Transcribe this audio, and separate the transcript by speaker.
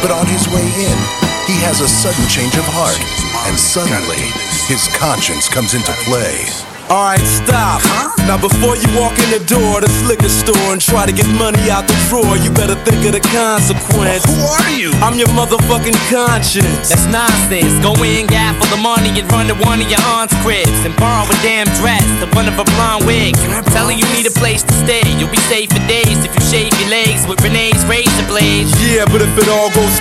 Speaker 1: But on his way in, he has a sudden change of heart, and suddenly, his conscience comes into play.
Speaker 2: Alright, stop. Now before you walk in the door of this liquor store and try to get money out the drawer, you better think of the consequence.
Speaker 1: Who are you?
Speaker 2: I'm your motherfucking conscience.
Speaker 3: That's nonsense. Go in, gaffle the money and run to one of your aunt's cribs and borrow a damn dress, the one of a blonde wig. Tell her you need a place to stay. You'll be safe for days if you shave your legs with Renee's razor blades.
Speaker 2: Yeah, but if it all goes